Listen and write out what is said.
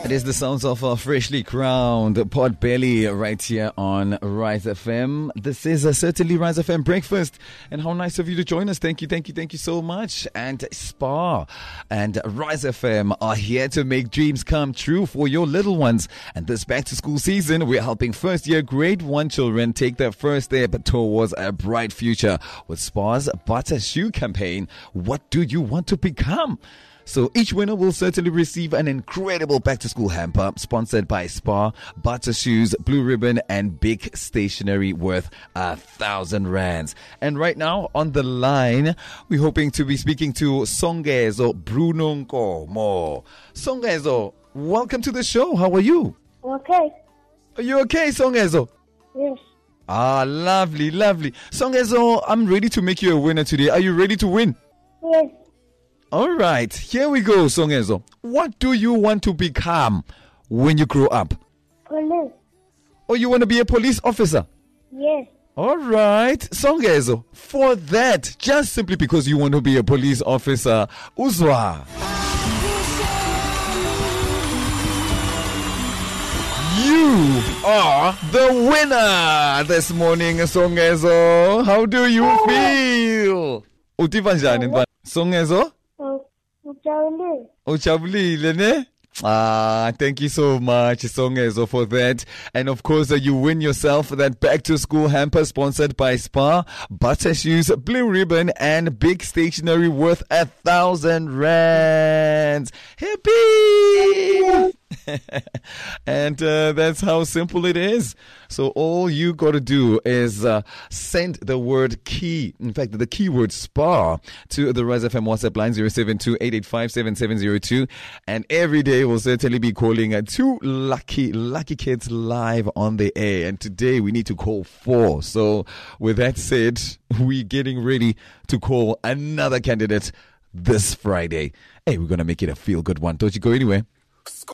It is the sounds of a freshly crowned Potbelly right here on Rise FM. This is certainly Rise FM Breakfast, and how nice of you to join us. Thank you so much. And Spar and Rise FM are here to make dreams come true for your little ones. And this back to school season, we're helping first year grade 1 children take their first step towards a bright future with Spar's Butter Shoe campaign. What do you want to become? So each winner will certainly receive an incredible back-to-school hamper sponsored by Spar, Butter Shoes, Blue Ribbon, and Big Stationery worth 1,000 rands. And right now on the line, we're hoping to be speaking to Songezo Bruno Nkomo. Songezo, welcome to the show. How are you? Okay. Are you okay, Songezo? Yes. Lovely. Songezo, I'm ready to make you a winner today. Are you ready to win? Yes. All right, here we go, Songezo. What do you want to become when you grow up? Police. Oh, you want to be a police officer? Yes. All right, Songezo. For that, just simply because you want to be a police officer, Uzwa. You are the winner this morning, Songezo. How do you feel? Utiva njani mfana? Songezo? Ujabulile ne? Thank you so much, Songezo, for that. And of course, you win yourself that back to school hamper sponsored by Spar, Butter Shoes, Blue Ribbon, and Big Stationery worth 1,000 rands. Happy! And that's how simple it is. So all you got to do is send the word key, in fact, the keyword SPAR to the Rise FM WhatsApp line 072-885-7702. And every day we'll certainly be calling two lucky kids live on the air. And today we need to call 4. So with that said, we're getting ready to call another candidate this Friday. Hey, we're going to make it a feel-good one. Don't you go anywhere.